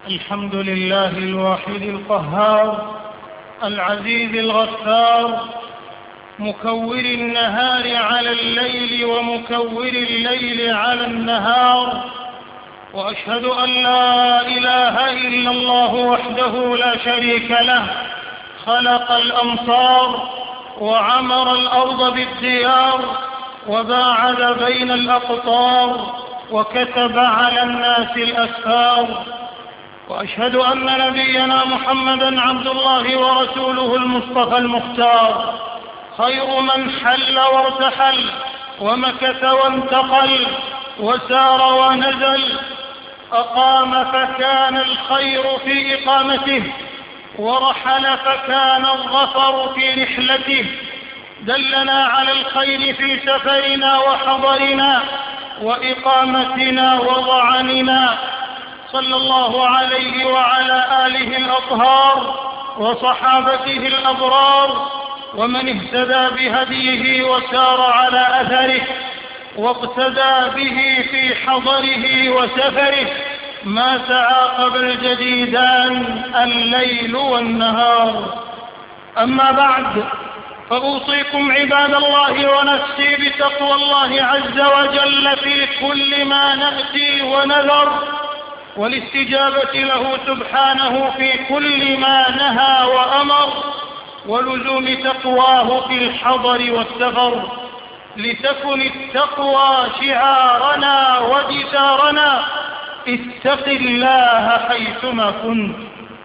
الحمد لله الواحد القهار العزيز الغفار، مكور النهار على الليل ومكور الليل على النهار، وأشهد أن لا إله إلا الله وحده لا شريك له، خلق الأمطار وعمر الأرض بالديار وباعد بين الأقطار وكتب على الناس الأسفار. وأشهد أن نبينا محمدًا عبد الله ورسوله المصطفى المختار، خير من حل وارتحل ومكث وانتقل وسار ونزل، أقام فكان الخير في إقامته، ورحل فكان الظفر في رحلته، دلنا على الخير في سفرنا وحضرنا وإقامتنا وضعننا، صلى الله عليه وعلى آله الأطهار وصحابته الأبرار ومن اهتدى بهديه وسار على أثره واقتدى به في حضره وسفره، ما تعاقب الجديدان الليل والنهار. أما بعد، فأوصيكم عباد الله ونفسي بتقوى الله عز وجل في كل ما نأتي ونذر، والاستجابة له سبحانه في كل ما نهى وأمر، ولزوم تقواه في الحضر والسفر، لتكن التقوى شعارنا ودثارنا، اتق الله حيثما كنت.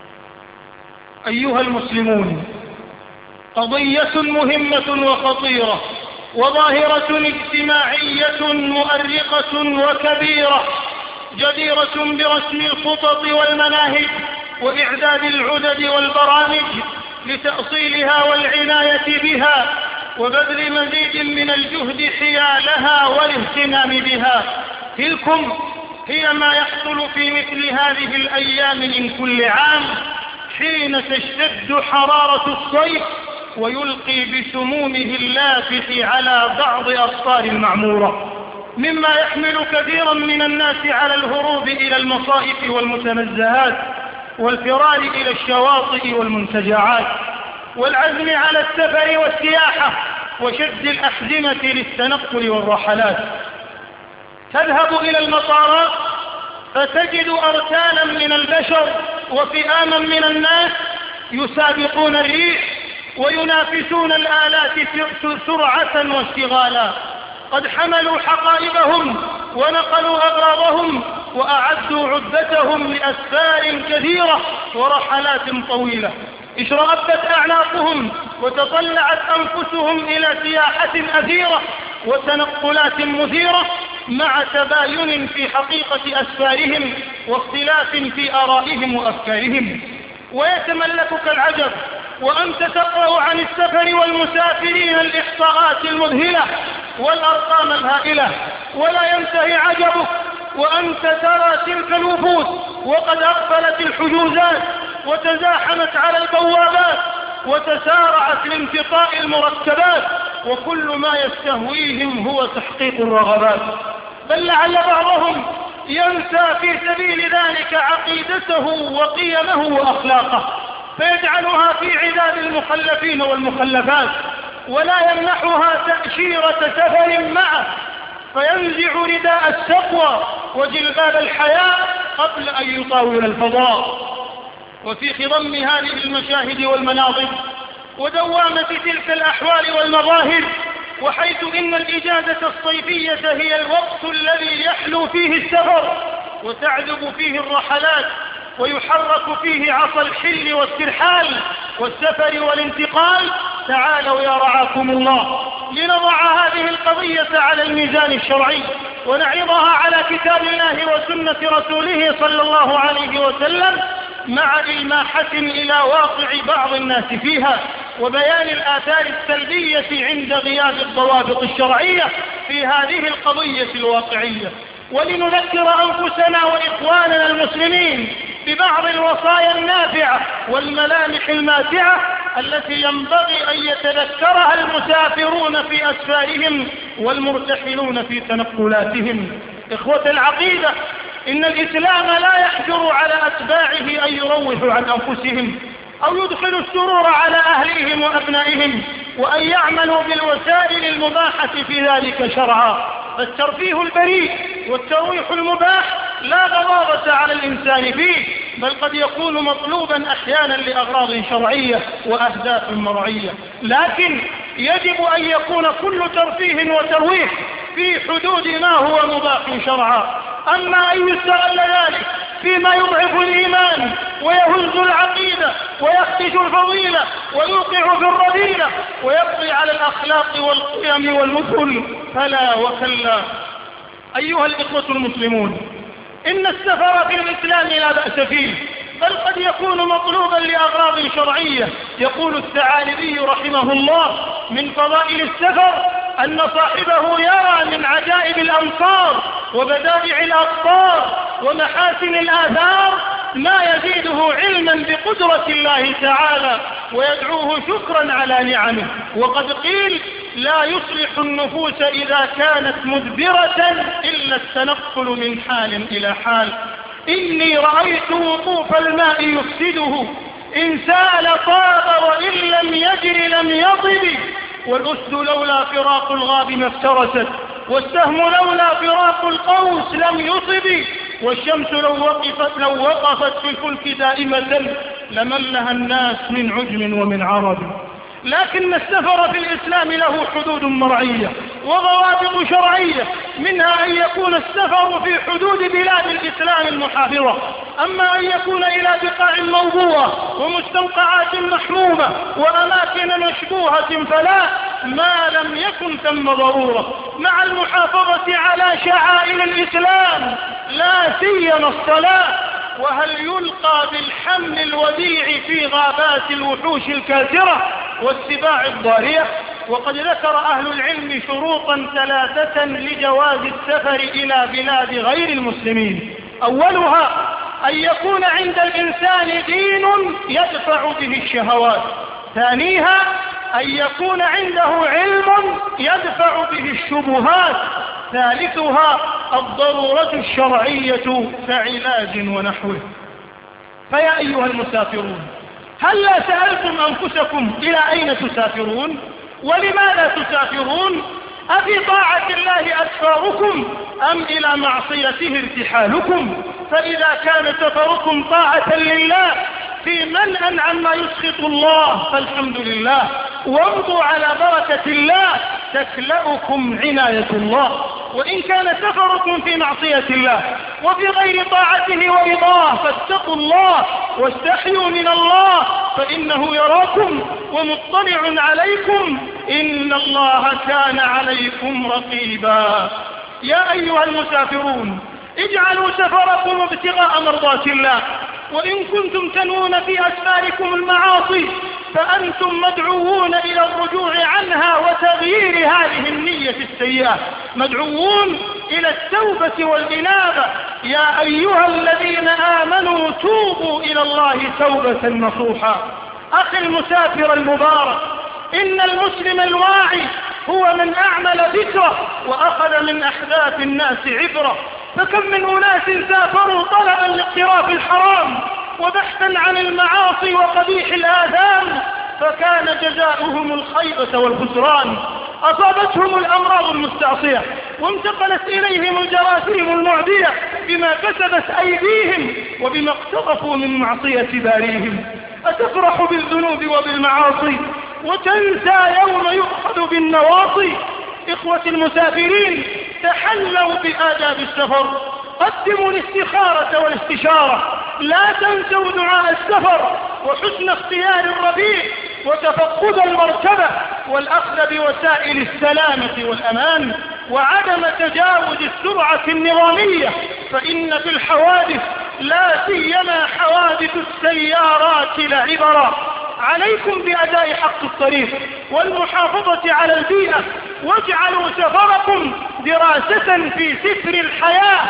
أيها المسلمون، قضية مهمة وخطيرة وظاهرة اجتماعية مؤرقة وكبيرة، جديرة برسم الخطط والمناهج وإعداد العدد والبرامج لتأصيلها والعناية بها، وبذل مزيد من الجهد حيالها والاهتمام بها. تلكم هي ما يحصل في مثل هذه الأيام من كل عام، حين تشتد حرارة الصيف ويلقي بسمومه اللافح على بعض أقطار المعمورة، مما يحمل كثيرا من الناس على الهروب إلى المصائف والمتنزهات، والفرار إلى الشواطئ والمنتجعات، والعزم على السفر والسياحة وشد الأحزمة للتنقل والرحلات. تذهب إلى المطارات فتجد أركانا من البشر وفئاما من الناس يسابقون الريح وينافسون الآلات سرعة واشتغالا، قد حملوا حقائبهم ونقلوا أغراضهم وأعدوا عدتهم لأسفار كثيرة ورحلات طويلة، اشرأبت أعناقهم وتطلعت أنفسهم إلى سياحة أثيرة وتنقلات مثيرة، مع تباين في حقيقة أسفارهم واختلاف في آرائهم وأفكارهم. ويتملكك العجب وأنت تقرأ عن السفر والمسافرين الإحصاءات المذهلة والأرقام الهائلة، ولا ينتهي عجبك وأنت ترى تلك الوفود وقد أقفلت الحجوزات وتزاحمت على البوابات وتسارعت لانتقاء المرتبات، وكل ما يستهويهم هو تحقيق الرغبات، بل لعل بعضهم ينسى في سبيل ذلك عقيدته وقيمه وأخلاقه، فيجعلها في عداد المخلفين والمخلفات، ولا يمنحها تأشيرة سفر معه، فينزع رداء التقوى وجلباب الحياء قبل أن يطاول الفضاء. وفي خضم هذه المشاهد والمناظر ودوامة تلك الأحوال والمظاهر، وحيث إن الإجازة الصيفية هي الوقت الذي يحلو فيه السفر وتعذب فيه الرحلات ويحرك فيه عصا الحل والترحال والسفر والانتقال، تعالوا يا رعاكم الله لنضع هذه القضية على الميزان الشرعي ونعرضها على كتاب الله وسنة رسوله صلى الله عليه وسلم، مع إلماحة إلى واقع بعض الناس فيها، وبيان الآثار السلبية عند غياب الضوابط الشرعية في هذه القضية الواقعية، ولنذكر أنفسنا وإخواننا المسلمين ببعض الوصايا النافعة والملامح الماتعة التي ينبغي أن يتذكرها المسافرون في أسفارهم والمرتحلون في تنقلاتهم. إخوة العقيدة، إن الإسلام لا يحجر على أتباعه أن يروحوا عن أنفسهم أو يدخلوا السرور على أهلهم وأبنائهم وأن يعملوا بالوسائل المباحة في ذلك شرعا. فالترفيه البريء والترويح المباح لا ضرورة على الإنسان فيه، بل قد يكون مطلوبا أحيانا لأغراض شرعية وأهداف مرعية، لكن يجب أن يكون كل ترفيه وترويح في حدود ما هو مباح شرعا. أما أن يستغل ذلك فيما يضعف الإيمان ويهز العقيدة ويخدش الفضيلة ويوقع في الرذيلة ويقضي على الأخلاق والقيم والمثل فلا وكلا. أيها الإخوة المسلمون، إن السفر في الإسلام لا بأس فيه، بل قد يكون مطلوبا لأغراض شرعية. يقول الثعالبي رحمه الله: من فضائل السفر أن صاحبه يرى من عجائب الأمصار وبدائع الأقطار ومحاسن الآثار ما يزيده علما بقدرة الله تعالى ويدعوه شكرا على نعمه. وقد قيل: لا يصلح النفوس إذا كانت مدبرة إلا التنقل من حال إلى حال. إني رأيت وقوف الماء يفسده، إن سال طاب وإن لم يجر لم يطب، والأسد لولا فراق الغاب ما افترست، والسهم لولا فراق القوس لم يصب، والشمس لو وقفت في الفلك دائمة لملها الناس من عجم ومن عرب. لكن السفر في الإسلام له حدود مرعية وضوابط شرعية، منها أن يكون السفر في حدود بلاد الإسلام المحافظة. أما أن يكون إلى بقاع موضوعة ومستنقعات محمومة وأماكن مشبوهة فلا، ما لم يكن ثم ضرورة، مع المحافظة على شعائر الإسلام لا سيما الصلاة. وهل يلقى بالحمل الوديع في غابات الوحوش الكاسرة والسباع الضارية؟ وقد ذكر أهل العلم شروطا 3 لجواز السفر إلى بلاد غير المسلمين. أولها أن يكون عند الإنسان دين يدفع به الشهوات. ثانيها أن يكون عنده علم يدفع به الشبهات. ثالثها الضرورة الشرعية كعلاج ونحوه. فيا أيها المسافرون، هل سألتم أنفسكم إلى أين تسافرون؟ ولماذا تسافرون؟ أفي طاعة الله أسفاركم أم إلى معصيته ارتحالكم؟ فإذا كان سفركم طاعة لله في منأ عما يسخط الله فالحمد لله، وامضوا على بركة الله تكلأكم عناية الله. وإن كان سفركم في معصية الله وفي غير طاعته ورضاه فاتقوا الله واستحيوا من الله، فإنه يراكم ومطلع عليكم، إن الله كان عليكم رقيبا. يا أيها المسافرون، اجعلوا سفركم ابتغاء مرضات الله، وإن كنتم تنوون في أسفاركم المعاصي فأنتم مدعوون إلى الرجوع عنها وتغيير هذه النية السيئة، مدعوون إلى التوبة والإنابة. يا أيها الذين آمنوا توبوا إلى الله توبة نصوحا. أخي المسافر المبارك، إن المسلم الواعي هو من أعمل ذكره وأخذ من أحداث الناس عبرة. فكم من أناس سافروا طلبا لاقتراف الحرام وبحثا عن المعاصي وقبيح الآثام، فكان جزاؤهم الخيبة والخسران. أصابتهم الأمراض المستعصية وانتقلت إليهم الجراثيم المعدية بما كسبت أيديهم وبما اقترفوا من معصية باريهم. أتفرح بالذنوب وبالمعاصي وتنسى يوم يؤخذ بالنواصي؟ إخوة المسافرين، تحلوا بآداب السفر، قدموا الاستخارة والاستشارة، لا تنسوا دعاء السفر وحسن اختيار الرفيق وتفقد المركبة والأخذ بوسائل السلامة والأمان وعدم تجاوز السرعة النظامية، فإن في الحوادث لا سيما حوادث السيارات لعبرة. عليكم بأداء حق الطريق والمحافظة على البيئة، واجعلوا سفركم دراسة في سفر الحياة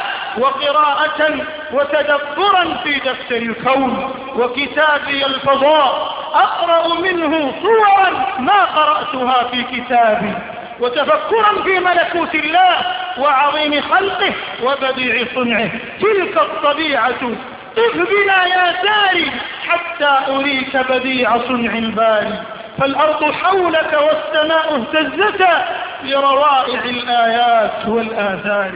وقراءة وتدبرا في دفتر الكون وكتابي الفضاء، أقرأ منه صورا ما قرأتها في كتابي، وتفكرا في ملكوت الله وعظيم خلقه وبديع صنعه. تلك الطبيعة طف بنا يا ساري حتى أريك بديع صنع الباري. فالأرض حولك والسماء اهتزتا لروائع الآيات والآثار.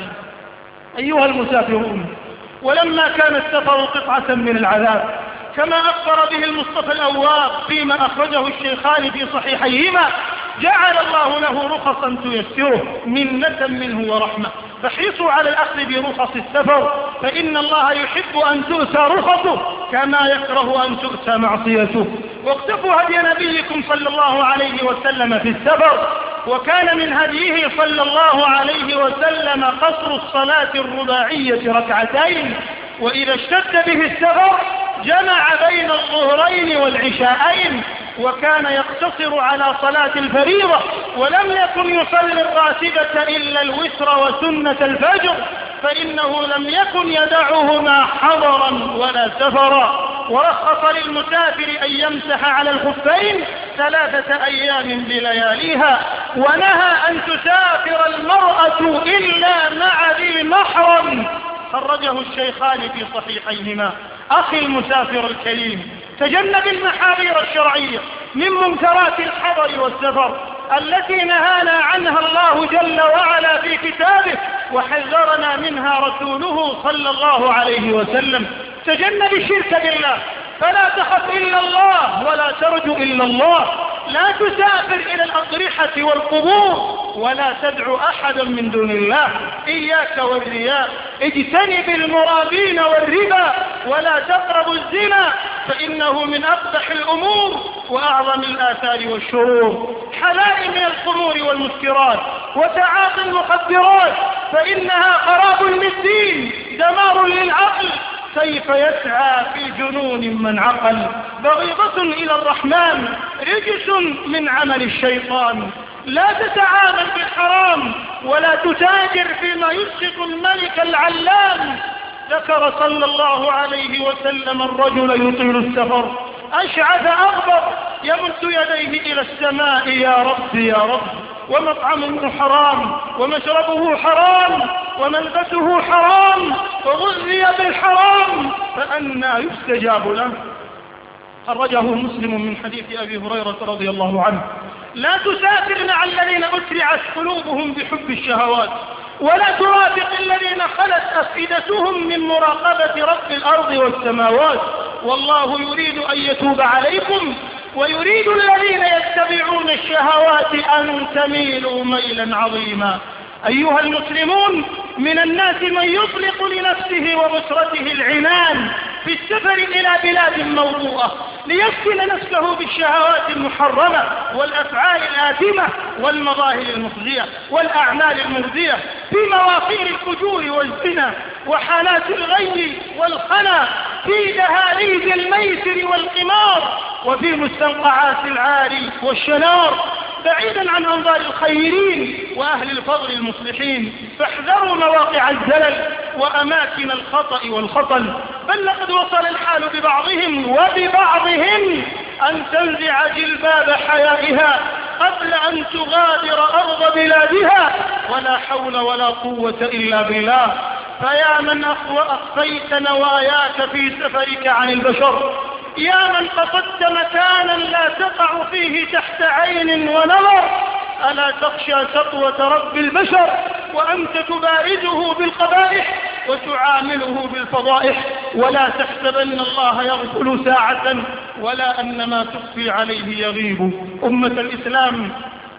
أيها المسافرون، ولما كان السفر قطعة من العذاب كما أخبر به المصطفى الأواب فيما أخرجه الشيخان في صحيحيهما، جعل الله له رخصا تيسره منة منه ورحمة. فاحرصوا على الأخذ برخص السفر، فإن الله يحب أن تؤتى رخصه كما يكره أن تؤتى معصيته. واقتفوا هدي نبيكم صلى الله عليه وسلم في السفر، وكان من هديه صلى الله عليه وسلم قصر الصلاة الرباعية ركعتين، وإذا اشتد به السفر جمع بين الظهرين والعشاءين، وكان يقتصر على صلاة الفريضة، ولم يكن يصلي الراتبة إلا الوتر وسنة الفجر، فإنه لم يكن يدعهما حضرا ولا سفرا. ورخص للمسافر أن يمسح على الخفين 3 أيام بلياليها، ونهى أن تسافر المرأة إلا مع ذي المحرم. خرجه الشيخان في صحيحيهما. أخي المسافر الكريم، تجنب المحاذير الشرعية من منكرات الحضر والسفر التي نهانا عنها الله جل وعلا في كتابه وحذرنا منها رسوله صلى الله عليه وسلم. تجنب الشرك بالله، فلا تخف إلا الله ولا ترجو إلا الله. لا تسافر إلى الأضرحة والقبور، ولا تدعو أحدا من دون الله. إياك والرياء، اجتنب المرابين والربا، ولا تقربوا الزنا فإنه من أقبح الأمور وأعظم الآثار والشرور. حلال من الخمور والمسكرات وتعاطي المخدرات، فإنها خراب للدين دمار للعقل. كيف يسعى في جنون من عقل. بغيضة إلى الرحمن، رجس من عمل الشيطان. لا تتعامل بالحرام ولا تتاجر فيما يسخط الملك العلام. ذكر صلى الله عليه وسلم الرجل يطيل السفر أشعث أغبر يمد يديه إلى السماء: يا رب يا رب، ومطعمه حرام ومشربه حرام وملبسه حرام وغذي بالحرام، فأنى يستجاب له. خرجه مسلم من حديث أبي هريرة رضي الله عنه: لا تسافر مع الذين أسرعت قلوبهم بحب الشهوات، ولا ترافق الذين خلت أفئدتهم من مراقبة رب الأرض والسماوات، والله يريد أن يتوب عليكم ويريد الذين يتبعون الشهوات أن تميلوا ميلا عظيما. أيها المسلمون، من الناس من يطلق لنفسه وأسرته العنان في السفر إلى بلاد موضوعة ليسكن نفسه بالشهوات المحرمة والأفعال الآثمة والمظاهر المخزية والأعمال المرضية، في مواقير الفجور والزنا وحالات الغي والخنا، في دهاليز الميسر والقمار، وفي مستنقعات العاري والشنار، بعيدا عن أنظار الخيرين وأهل الفضل المصلحين. فاحذروا مواقع الزلل وأماكن الخطأ والخطل. بل لقد وصل الحال ببعضهم وببعضهم أن تنزع جلباب حيائها قبل أن تغادر أرض بلادها، ولا حول ولا قوة إلا بالله. فيا من أخفيت نواياك في سفرك عن البشر، يا من قصدت مكانا لا تقع فيه تحت عين ونظر، ألا تخشى سطوة رب البشر وأنت تبارزه بالقبائح وتعامله بالفضائح؟ ولا تحسبن الله يغفل ساعة ولا أن ما تخفي عليه يغيب. أمة الإسلام،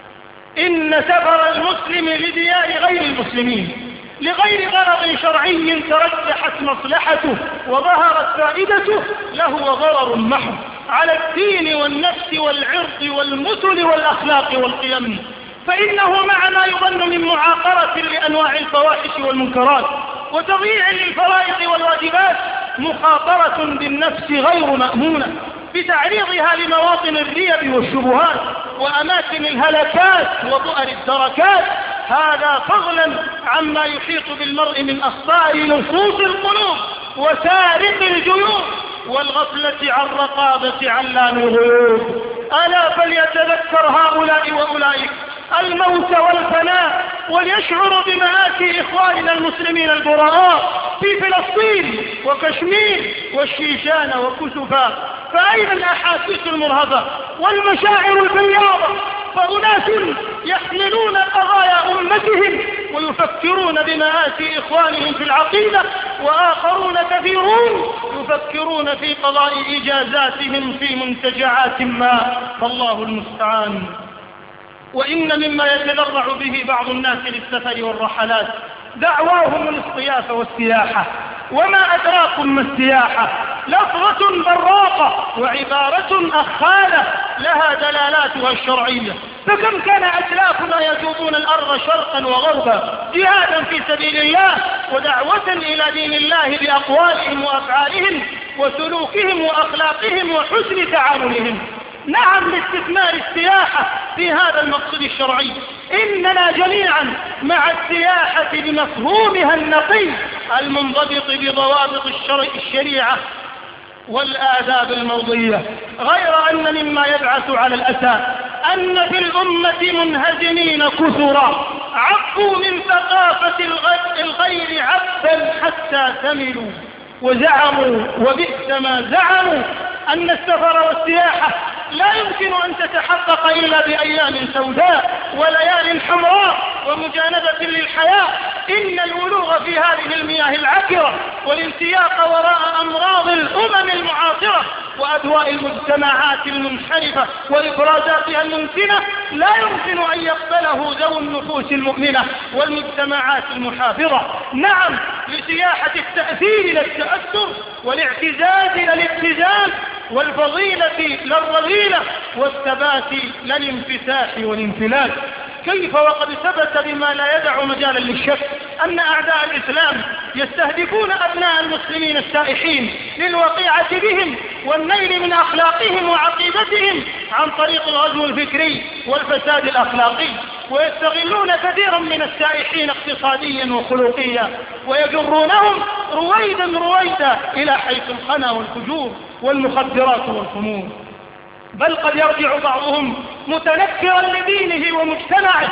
إن سفر المسلم لديار غير المسلمين لغير غرض شرعي ترجحت مصلحته وظهرت فائدته له غرر محض على الدين والنفس والعرض والمثل والأخلاق والقيم، فإنه مع ما يظن من معاقرة لأنواع الفواحش والمنكرات وتضييع للفرائض والواجبات مخاطرة بالنفس غير مأمونة بتعريضها لمواطن الريب والشبهات وأماكن الهلكات وبؤر الدركات. هذا فضلا عما يحيط بالمرء من أخطار نصوص القلوب وسارق الجيوب والغفلة عن رقابة علام الغيوب. ألا فليتذكر هؤلاء وأولئك الموت والفناء، وليشعروا بمآسي إخواننا المسلمين البراء في فلسطين وكشمير والشيشان وكسفا. فأين الأحاسيس المرهفة والمشاعر البياضة؟ فأناس يحملون قضايا أمتهم ويفكرون بمآسي إخوانهم في العقيدة، وآخرون كثيرون يفكرون في قضاء إجازاتهم في منتجعات ما، فالله المستعان. وإن مما يتذرع به بعض الناس للسفر والرحلات دعواهم الاصطياف والسياحة. وما أدراكم ما السياحة؟ لفظة براقة وعبارة أخالة لها دلالاتها الشرعية. فكم كان أسلافنا يجوبون الأرض شرقا وغربا جهادا في سبيل الله ودعوة إلى دين الله بأقوالهم وأفعالهم وسلوكهم وأخلاقهم وحسن تعاملهم. نعم لاستثمار السياحة في هذا المقصد الشرعي. إننا جميعا مع السياحة بمفهومها النقي المنضبط بضوابط الشريعة والآداب الموضية، غير أن مما يبعث على الأسى أن في الأمة منهزمين كثرا عفوا من ثقافة الغير عفا حتى ثملوا وزعموا وبئس ما زعموا أن السفر والسياحة لا يمكن أن تتحقق إلا بأيام سوداء وليال حمراء ومجانبة للحياة. إن الولوغ في هذه المياه العكرة والانسياق وراء أمراض الأمم المعاصرة وأدواء المجتمعات المنحرفة وإبرازاتها الممكنة لا يمكن أن يقبله ذو النفوس المؤمنة والمجتمعات المحافظة. نعم لسياحة التأثير لا التأثر، والاعتزاز لا الابتزاز، والفضيلة لا الرذيلة، والثبات لا الانفتاح والانفلات. كيف وقد ثبت بما لا يدع مجالا للشك أن أعداء الإسلام يستهدفون أبناء المسلمين السائحين للوقيعة بهم والنيل من أخلاقهم وعقيدتهم عن طريق الغزو الفكري والفساد الأخلاقي، ويستغلون كثيرا من السائحين اقتصاديا وخلقيا ويجرونهم رويدا إلى حيث الخنا والفجور والمخدرات والخمور. بل قد يرجع بعضهم متنكرا لدينه ومجتمعه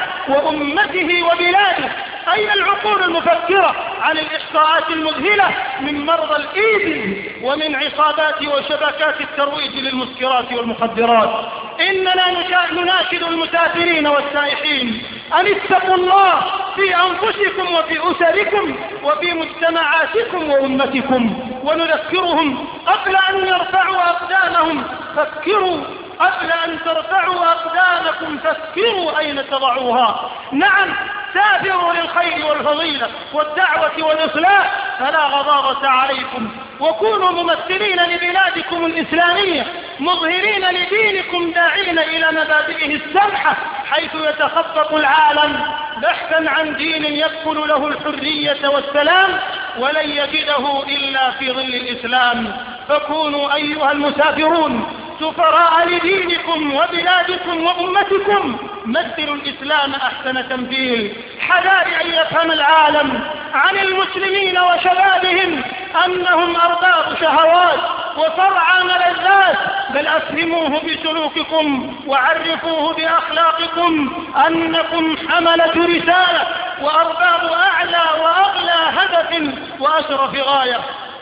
وأمته وبلاده. أين العقول المفكرة عن الإحصاءات المذهلة من مرضى الإيدز ومن عصابات وشبكات الترويج للمسكرات والمخدرات؟ إننا نناشد المسافرين والسائحين أن اتقوا الله في أنفسكم وفي أسركم وفي مجتمعاتكم وأمتكم، ونذكرهم قبل أن يرفعوا أقدامهم فكروا، قبل أن ترفعوا أقدامكم فكروا أين تضعوها. نعم سافروا للخير والفضيلة والدعوة والإصلاح فلا غضاضة عليكم، وكونوا ممثلين لبلادكم الإسلامية مظهرين لدينكم داعين إلى مبادئه السمحة، حيث يتخطط العالم بحثا عن دين يكفل له الحرية والسلام ولن يجده إلا في ظل الإسلام. فكونوا أيها المسافرون سفراء لدينكم وبلادكم وأمتكم، مثلوا الإسلام أحسن تمثيل. حذار أن يفهم العالم عن المسلمين وشبابهم أنهم أرباب شهوات وصرعى ملذات، بل أفهموه بسلوككم وعرفوه بأخلاقكم أنكم حملة رسالة وأرباب أعلى وأغلى هدف وأشرف غاية،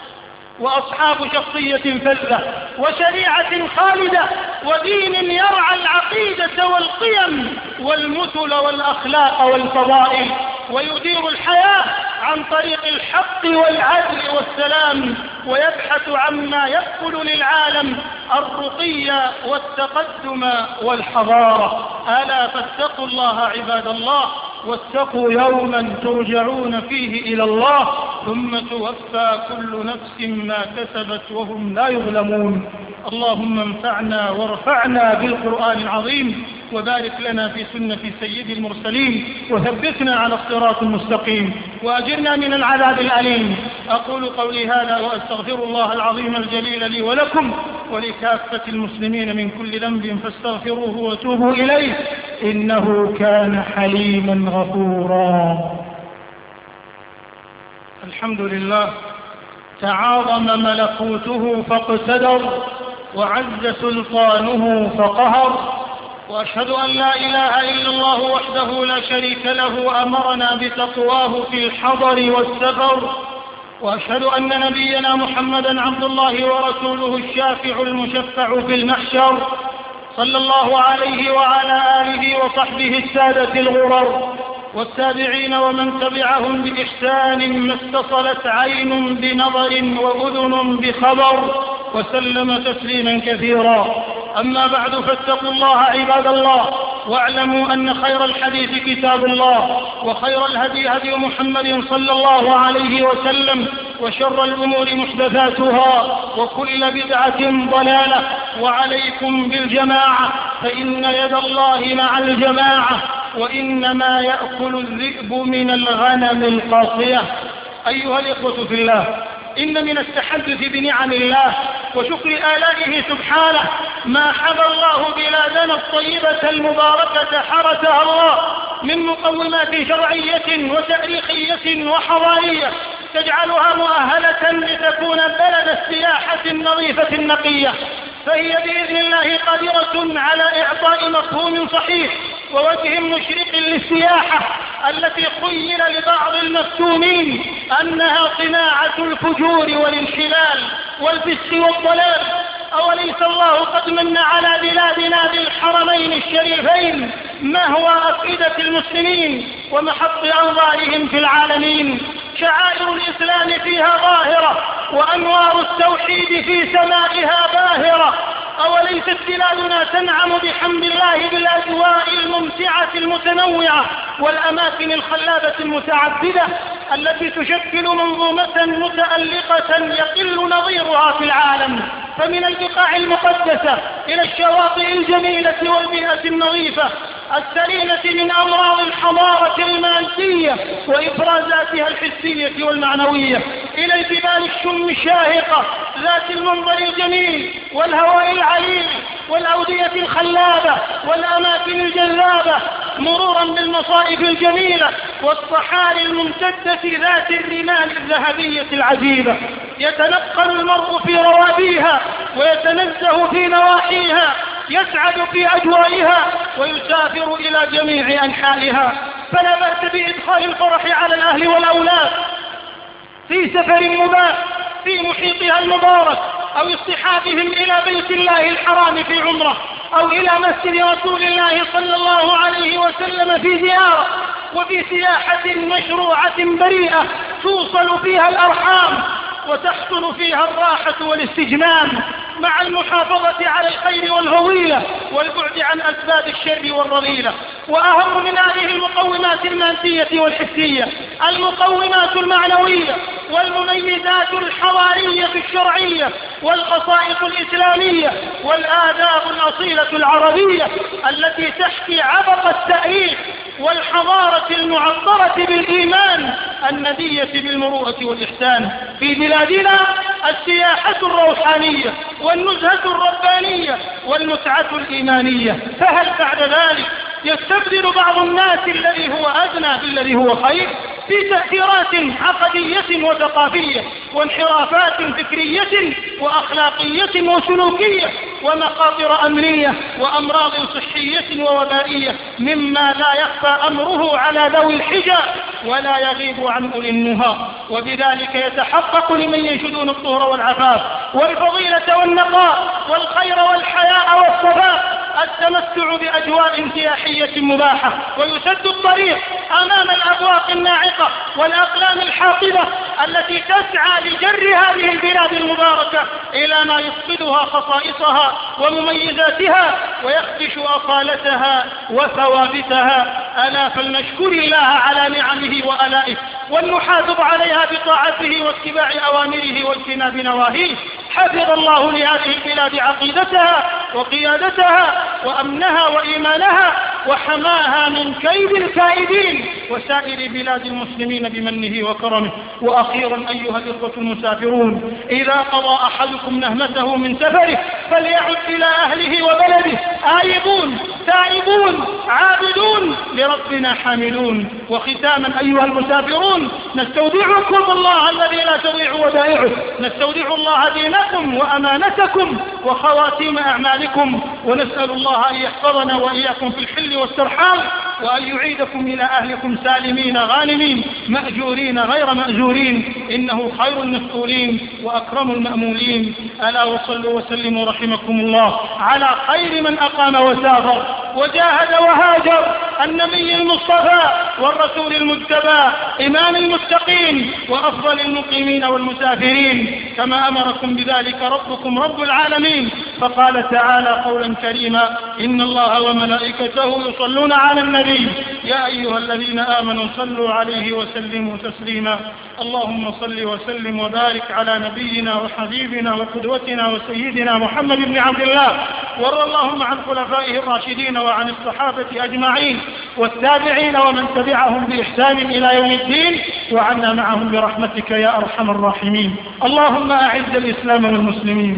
وأصحاب شخصية فذة وشريعة خالدة ودين يرعى العقيدة والقيم والمثل والأخلاق والفضائل، ويدير الحياة عن طريق الحق والعدل والسلام، ويبحث عما يكفل للعالم الرقي والتقدم والحضارة. ألا فاتقوا الله عباد الله، واتقوا يوما ترجعون فيه إلى الله ثم توفى كل نفس ما كسبت وهم لا يظلمون. اللهم انفعنا وارفعنا بالقرآن العظيم، وبارك لنا في سنة سيد المرسلين، وثبتنا على الصراط المستقيم، وأجرنا من العذاب الأليم. أقول قولي هذا وأستغفر الله العظيم الجليل لي ولكم ولكافة المسلمين من كل ذنب فاستغفروه وتوبوا إليه إنه كان حليما غفورا. الحمد لله، تعاظم ملكوته فاقتدر، وعز سلطانه فقهر، وأشهد أن لا إله إلا الله وحده لا شريك له أمرنا بتقواه في الحضر والسفر. وأشهد أن نبينا محمدا عبد الله ورسوله الشافع المشفع في المحشر، صلى الله عليه وعلى آله وصحبه السادة الغرر والتابعين ومن تبعهم بإحسان ما اتصلت عين بنظر وأذن بخبر، وسلم تسليما كثيرا. أما بعد، فاتقوا الله عباد الله، واعلموا أن خير الحديث كتاب الله، وخير الهدي هدي محمد صلى الله عليه وسلم، وشر الأمور محدثاتها، وكل بدعة ضلالة. وعليكم بالجماعة، فإن يد الله مع الجماعة، وإنما يأكل الذئب من الغنم القاصية. أيها الإخوة في الله، إن من التحدث بنعم الله وشكر آلائه سبحانه ما حبى الله بلادنا الطيبة المباركة حرسها الله من مقومات شرعية وتاريخية وحضارية تجعلها مؤهلة لتكون بلد السياحة النظيفة النقية. فهي بإذن الله قادرة على إعطاء مفهوم صحيح ووجه مشرق للسياحة التي خيل لبعض المفتونين أنها صناعة الفجور والانحلال والفسق والضلال. أوليس الله قد من على بلادنا بالحرمين الشريفين مهوى أفئدة المسلمين ومحط أنظارهم في العالمين؟ شعائر الإسلام فيها ظاهرة، وأنوار التوحيد في سمائها باهرة. أوليست بلادنا تنعم بحمد الله بالأجواء الممتعة المتنوعة والأماكن الخلابة المتعددة التي تشكل منظومة متألقة يقل نظيرها في العالم؟ فمن البقاع المقدسة إلى الشواطئ الجميلة والبيئة النظيفة السليمة من أمراض الحضارة المادية وإفرازاتها الحسية والمعنوية، إلى الجبال الشم الشاهقة ذات المنظر الجميل والهواء العليل والأودية الخلابة والأماكن الجذابة، مرورا بالمصائف الجميلة والصحاري الممتدة ذات الرمال الذهبية العجيبة. يتنقل المرء في روابيها ويتنزه في نواحيها، يسعد في أجوائها ويسافر إلى جميع أنحائها. فلا بأس بإدخال الفرح على الأهل والأولاد في سفر مباح في محيطها المبارك، أو اصطحابهم إلى بيت الله الحرام في عمرة، أو إلى مسجد رسول الله صلى الله عليه وسلم في زيارة، وفي سياحة مشروعة بريئة توصل فيها الأرحام وتحصل فيها الراحة والاستجمام مع المحافظة على الخير والفضيلة والبعد عن أسباب الشر والرذيلة. وأهم من هذه المقومات المادية والحسية المقومات المعنوية والمميزات الحضارية الشرعية والخصائص الإسلامية والآداب الأصيلة العربية التي تحكي عبق التاريخ والحضارة المعطرة بالإيمان الندية بالمروءة والإحسان. في بلادنا السياحة الروحانية والنزهة الربانية والمتعة الإيمانية، فهل بعد ذلك يستبدل بعض الناس الذي هو أدنى بالذي هو خير في تأثيرات عقدية وثقافية وانحرافات فكرية وأخلاقية وسلوكية ومخاطر أمنية وأمراض صحية ووبائية مما لا يخفى أمره على ذوي الحجى ولا يغيب عن أولي النهى؟ وبذلك يتحقق لمن ينشدون الطهر والعفاف والفضيلة والنقاء والخير والحياء والصفاء التمتع بأجواء سياحية مباحة، ويسد الطريق أمام الأبواق الناعقة والأقلام الحاقدة التي تسعى لجر هذه البلاد المباركة إلى ما يفقدها خصائصها ومميزاتها ويخدش أصالتها وثوابتها. ألا فلنشكر الله على نعمه وآلائه ولنحافظ عليها بطاعته واتباع أوامره واجتناب نواهيه. حفظ الله لهذه البلاد عقيدتها وقيادتها وأمنها وإيمانها وحماها من كيد الكائدين وسائر بلاد المسلمين بمنه وكرمه. وأخيرا أيها الإخوة المسافرون، إذا قضى أحدكم نهمته من سفره فليعد إلى أهله وبلده آيبون تائبون عابدون لربنا حاملون. وختاما أيها المسافرون، نستودعكم الله الذي لا تضيع ودائعه، نستودع الله دينكم وأمانتكم وخواتيم أعمالكم، ونسأل الله أن يحفظنا وإياكم في الحل والسرحال، وأن يعيدكم إلى أهلكم سالمين غانمين مأجورين غير مأجورين، إنه خير المسؤولين وأكرم المأمولين. ألا وصلوا وسلموا رحمكم الله على خير من أقام وسافر وجاهد وهاجر، النبي المصطفى والرسول المجتبى، إمام المتقين وأفضل المقيمين والمسافرين، كما أمركم بذلك ربكم رب العالمين. فقال تعالى قولا كريما: إن الله وملائكته يصلون على النبي يا أيها الذين آمنوا صلوا عليه وسلموا تسليما. اللهم صل وسلم وبارك على نبينا وحبيبنا وقدوتنا وسيدنا محمد بن عبد الله، وارض اللهم عن خلفائه الراشدين وعن الصحابة أجمعين والتابعين ومن تبعهم بإحسان إلى يوم الدين، وعنا معهم برحمتك يا أرحم الراحمين. اللهم أعز الإسلام والمسلمين،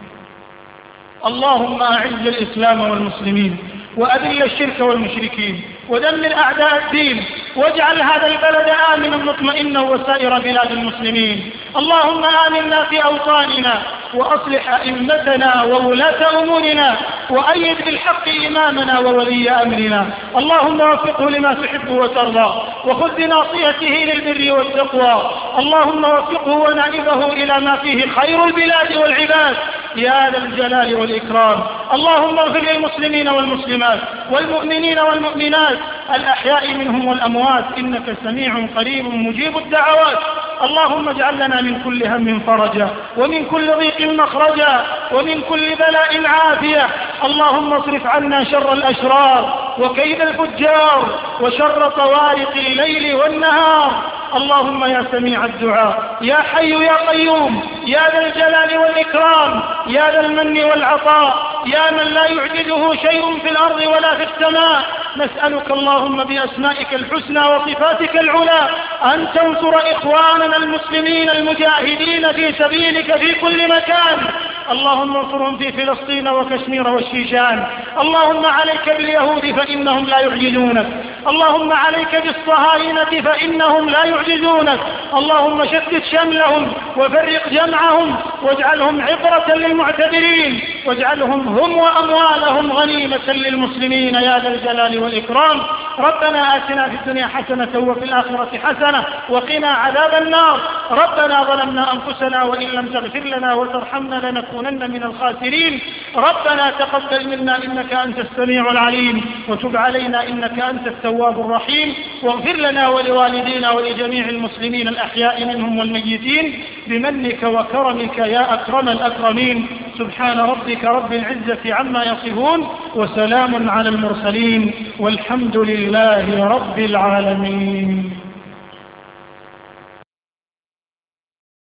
اللهم أعز الإسلام والمسلمين، وأذل الشرك والمشركين، ودمر أعداء الدين، واجعل هذا البلد آمنا مطمئنا وسائر بلاد المسلمين. اللهم آمنا في أوطاننا، وأصلح أئمتنا وولاة أمورنا، وأيد بالحق إمامنا وولي أمرنا. اللهم وفقه لما تحب وترضى، وخذ بناصيته للبر والتقوى. اللهم وفقه ونائبه إلى ما فيه خير البلاد والعباد يا ذا الجلال والإكرام. اللهم اغفر للمسلمين والمسلمات والمؤمنين والمؤمنات الأحياء منهم والأموات، إنك سميع قريب مجيب الدعوات. اللهم اجعل لنا من كل هم فرجا، ومن كل ضيق مخرجا، ومن كل بلاء عافية. اللهم اصرف عنا شر الأشرار وكيد الفجار وشر طوارق الليل والنهار. اللهم يا سميع الدعاء يا حي يا قيوم يا ذا الجلال والإكرام يا ذا المن والعطاء يا من لا يعجزه شيء في الأرض ولا في السماء، نسألك اللهم بأسمائك الحسنى وصفاتك العلى أن تنصر إخواننا المسلمين المجاهدين في سبيلك في كل مكان. اللهم انصرهم في فلسطين وكشمير والشيشان. اللهم عليك باليهود فإنهم لا يعجزونك، اللهم عليك بالصهاينة فإنهم لا يعجزونك. اللهم شتت شملهم وفرق جمعهم، واجعلهم عبرة للمعتبرين، واجعلهم هم وأموالهم غنيمة للمسلمين يا ذا الجلال والإكرام. ربنا آتنا في الدنيا حسنة وفي الآخرة حسنة وقنا عذاب النار. ربنا ظلمنا أنفسنا وإن لم تغفر لنا وترحمنا لنكونن من الخاسرين. ربنا تقبل منا إنك أنت السميع العليم، وتب علينا إنك أنت التواب الرحيم، واغفر لنا ولوالدينا ولجميع المسلمين الأحياء منهم والميتين بمنك وكرمك يا أكرم الأكرمين. سبحان ربك رب العزة عما يصفون، وسلام على المرسلين، والحمد لله رب العالمين.